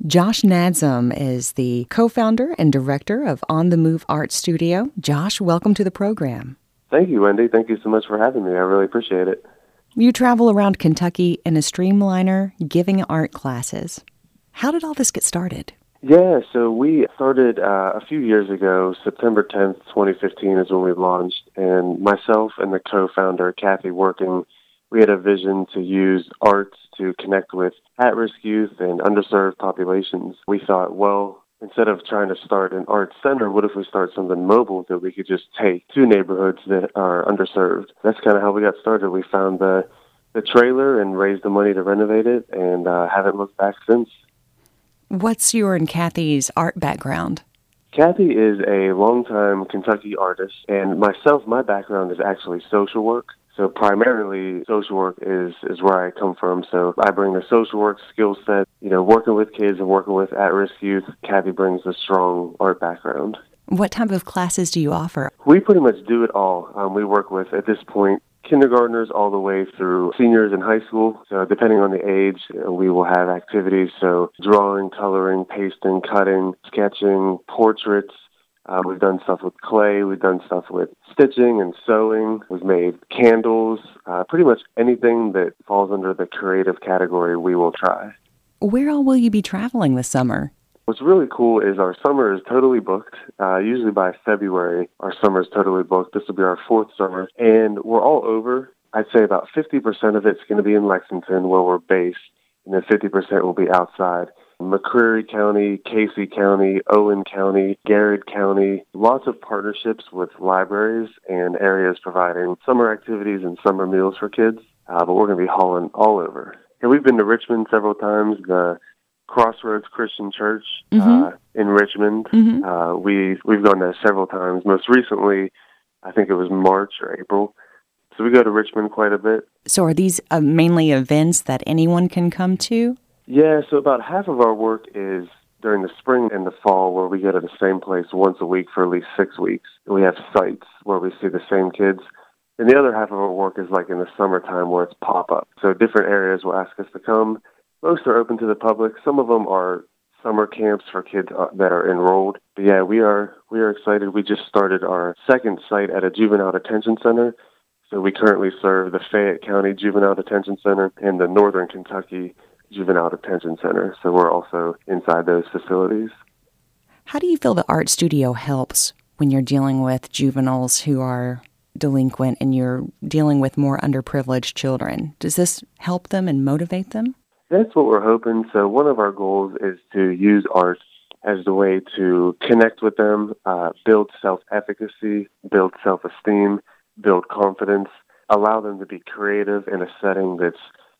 Josh Nadsum is the co-founder and director of On the Move Art Studio. Josh, welcome to the program. Thank you, Wendy. Thank you so much for having me. I really appreciate it. You travel around Kentucky in a Streamliner giving art classes. How did all this get started? Yeah, so we started a few years ago. September 10th, 2015 is when we launched, and myself and the co-founder, Kathy Working, we had a vision to use arts to connect with at-risk youth and underserved populations. We thought, well, instead of trying to start an art center, what if we start something mobile that we could just take to neighborhoods that are underserved? That's kind of how we got started. We found the trailer and raised the money to renovate it, and haven't looked back since. What's your and Kathy's art background? Kathy is a longtime Kentucky artist, and myself, my background is actually social work. So primarily, social work is where I come from. So I bring the social work skill set, working with kids and working with at-risk youth. Kathy brings a strong art background. What type of classes do you offer? We pretty much do it all. We work with, at this point, kindergartners all the way through seniors in high school. So depending on the age, we will have activities. So drawing, coloring, pasting, cutting, sketching, portraits. We've done stuff with clay. We've done stuff with stitching and sewing. We've made candles. Pretty much anything that falls under the creative category, we will try. Where all will you be traveling this summer? What's really cool is our summer is totally booked. Usually by February, our summer is totally booked. This will be our fourth summer, and we're all over. I'd say about 50% of it's going to be in Lexington, where we're based, and then 50% will be outside. McCreary County, Casey County, Owen County, Garrett County, lots of partnerships with libraries and areas providing summer activities and summer meals for kids, but we're going to be hauling all over. And we've been to Richmond several times, the Crossroads Christian Church in Richmond. We've gone there several times. Most recently, I think it was March or April. So we go to Richmond quite a bit. So are these mainly events that anyone can come to? Yeah, so about half of our work is during the spring and the fall, where we go to the same place once a week for at least 6 weeks. And we have sites where we see the same kids. And the other half of our work is like in the summertime, where it's pop-up. So different areas will ask us to come. Most are open to the public. Some of them are summer camps for kids that are enrolled. But yeah, we are excited. We just started our second site at a juvenile detention center. So we currently serve the Fayette County Juvenile Detention Center and the Northern Kentucky Juvenile Detention Center. So we're also inside those facilities. How do you feel the art studio helps when you're dealing with juveniles who are delinquent and you're dealing with more underprivileged children? Does this help them and motivate them? That's what we're hoping. So one of our goals is to use art as the way to connect with them, build self-efficacy, build self-esteem, build confidence, allow them to be creative in a setting that's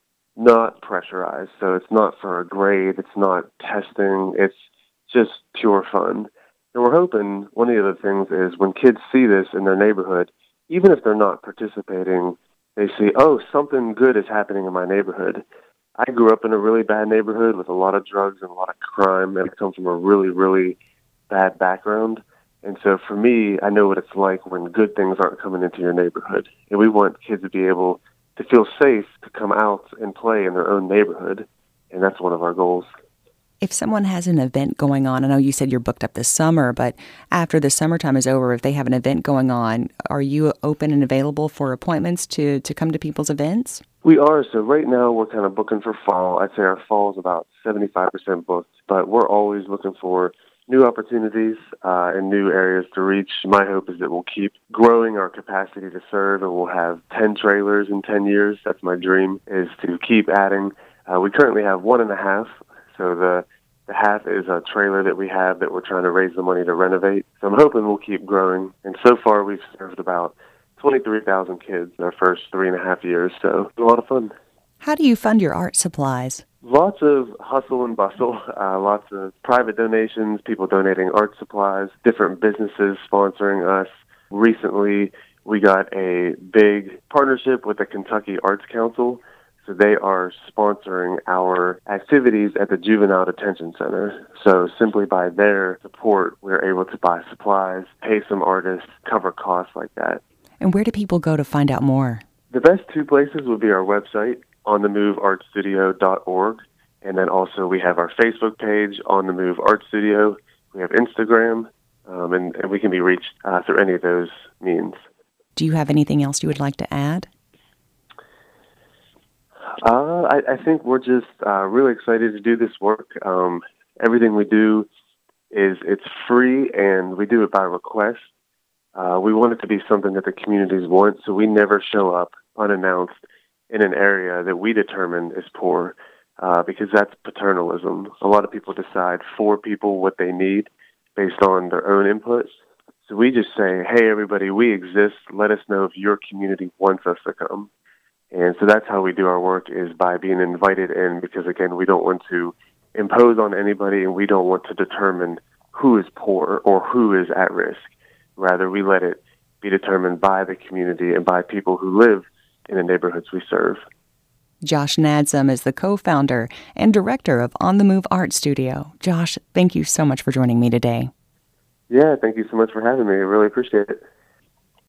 not pressurized. So it's not for a grade, it's not testing, it's just pure fun. And we're hoping one of the other things is when kids see this in their neighborhood, even if they're not participating, they see, oh, something good is happening in my neighborhood. I grew up in a really bad neighborhood with a lot of drugs and a lot of crime, and I come from a really, really bad background. And so for me, I know what it's like when good things aren't coming into your neighborhood. And we want kids to be able to feel safe to come out and play in their own neighborhood. And that's one of our goals. If someone has an event going on, I know you said you're booked up this summer, but after the summertime is over, if they have an event going on, are you open and available for appointments to come to people's events? We are. So right now we're kind of booking for fall. I'd say our fall is about 75% booked, but we're always looking for new opportunities and new areas to reach. My hope is that we'll keep growing our capacity to serve, and we'll have 10 trailers in 10 years. That's my dream, is to keep adding. We currently have 1.5. So the half is a trailer that we have that we're trying to raise the money to renovate. So I'm hoping we'll keep growing. And so far we've served about 23,000 kids in our first 3.5 years. So it's a lot of fun. How do you fund your art supplies? Lots of hustle and bustle, lots of private donations, people donating art supplies, different businesses sponsoring us. Recently, we got a big partnership with the Kentucky Arts Council. So they are sponsoring our activities at the Juvenile Detention Center. So simply by their support, we're able to buy supplies, pay some artists, cover costs like that. And where do people go to find out more? The best two places would be our website, onthemoveartstudio.org, And then also we have our Facebook page, On the Move Art Studio. We have Instagram, and we can be reached through any of those means. Do you have anything else you would like to add? I think we're just really excited to do this work. Everything we do it's free, and we do it by request. We want it to be something that the communities want, so we never show up unannounced in an area that we determine is poor, because that's paternalism. A lot of people decide for people what they need based on their own input. So we just say, hey, everybody, we exist. Let us know if your community wants us to come. And so that's how we do our work, is by being invited in, because, again, we don't want to impose on anybody, and we don't want to determine who is poor or who is at risk. Rather, we let it be determined by the community and by people who live in the neighborhoods we serve. Josh Nadsum is the co-founder and director of On the Move Art Studio. Josh, thank you so much for joining me today. Yeah, thank you so much for having me. I really appreciate it.